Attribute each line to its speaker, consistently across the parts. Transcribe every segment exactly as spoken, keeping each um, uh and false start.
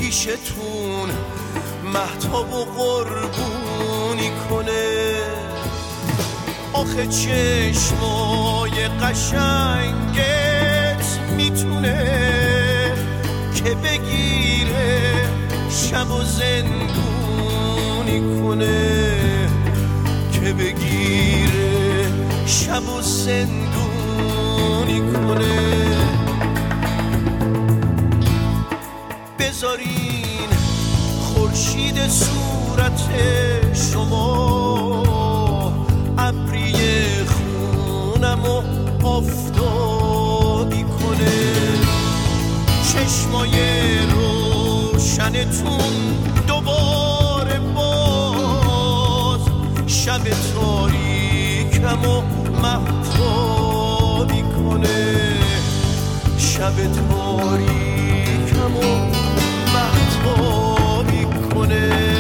Speaker 1: پیشتون مهتاب و قربونی کنه. آخه چشمای قشنگت میتونه که بگیره شب و زندونی کنه، که بگیره شب و زندونی کنه. بذارین خورشید صورت شما ابری خونم و آفتابی کنه. چشمای روشنتون دوباره باز شب تاریکم و مهتابی کنه. شب تاریکم و مهتابی کنه.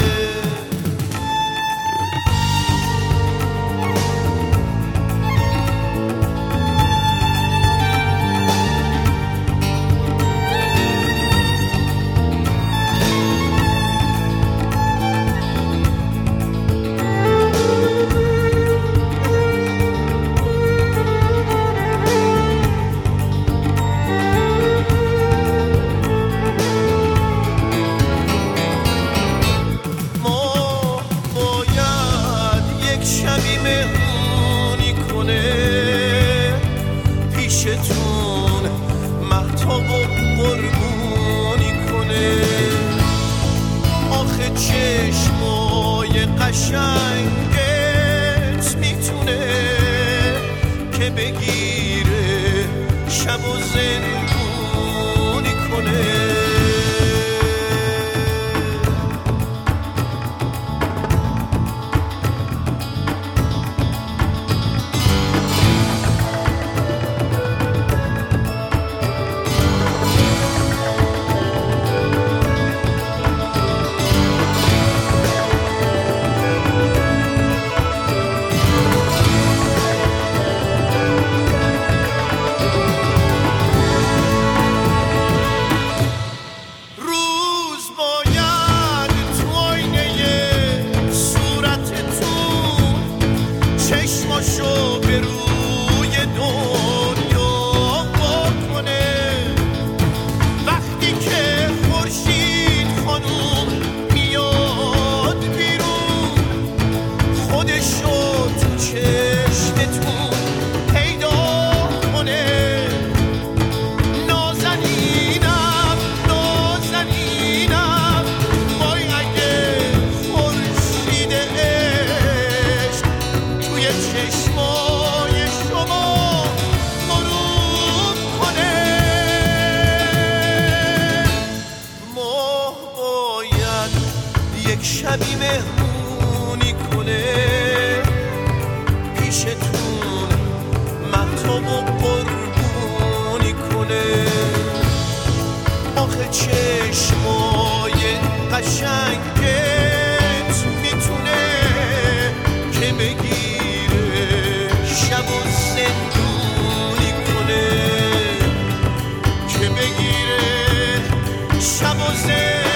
Speaker 1: پیشتون مهتاب و قربونی کنه. آخه چشمای قشنگت میتونه که بگیره شب و زندونی کنه. چشماشو به روی دنیا بکنه. وقتی که خورشید خانوم میاد بیرون خودشو تو چشمتون پیدا کنه. نازنینم نازنینم وای اگه خورشید عشق توی چشمای شما غروب کنه. ماه باید یک شبی مهمونی کنه. پیشتون مهتاب و قربونی کنه. آخه چشمای قشنگت میتونه که بگیره شب و زندونی کنه، که بگیره شب و زندونی